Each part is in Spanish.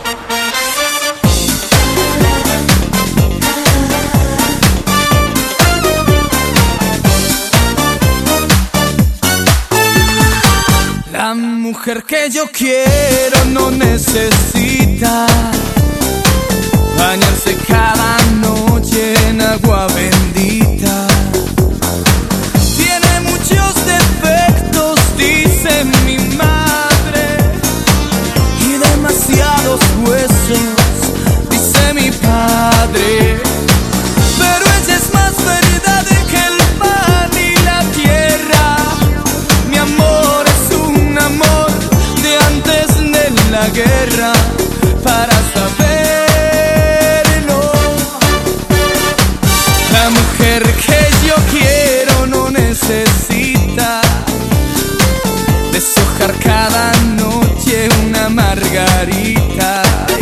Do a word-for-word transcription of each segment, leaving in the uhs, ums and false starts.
La mujer que yo quiero no necesita bañarse cada noche en agua bendita. Tiene muchos defectos, dice mi madre, y demasiados huesos, dice mi padre. Pero ella es más verdad que el pan y la tierra. Mi amor es un amor de antes de la guerra, para saberlo. La mujer que yo quiero no necesita deshojar cada noche una margarita.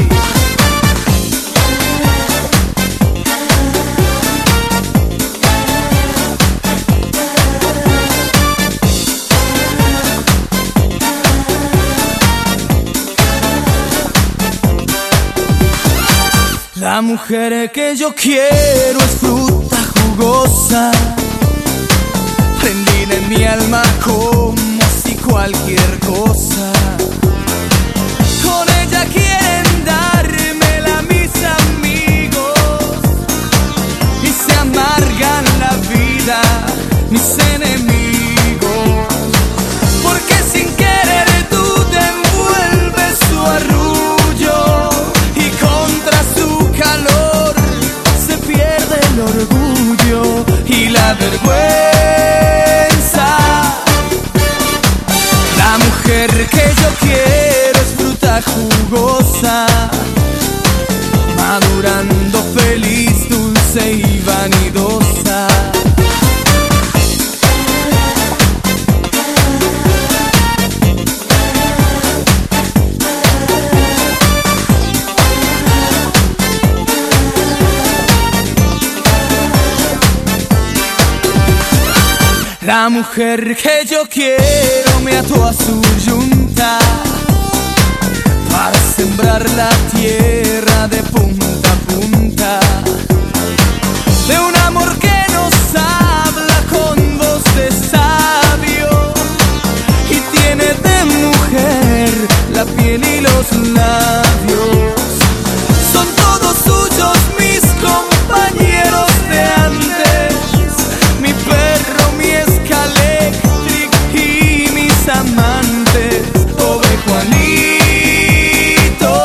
La mujer que yo quiero es fruta jugosa, prendida en mi alma como si cualquier cosa. Con ella quieren dármela mis amigos y se amargan la vida mis enemigos, porque sin querer tú te envuelves su arrullo y contra su calor se pierde el orgullo y la vergüenza. La mujer que yo quiero es fruta jugosa, madurando feliz, dulce y vanidosa. La mujer que yo quiero me ató a su yunta para sembrar la tierra de punta a punta, de un amor que nos habla con voz de sabio y tiene de mujer la piel y los labios. Son todos suyos mis compañeros de antes, mi perro, mi escaléctric y mis amantes, pobre Juanito.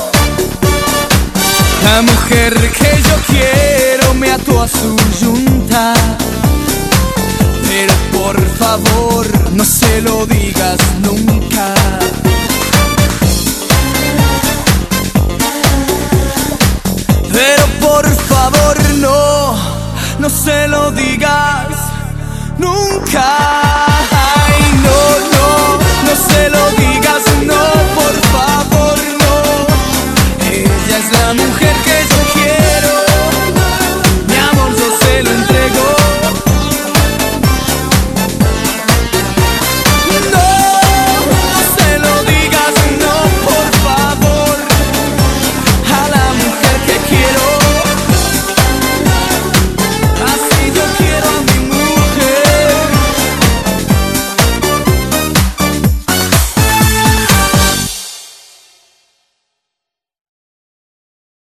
La mujer que yo quiero me ató a su yunta, pero por favor no se lo digas nunca. Pero por favor no, no se lo digas nunca. Ay, no, no, no se lo digas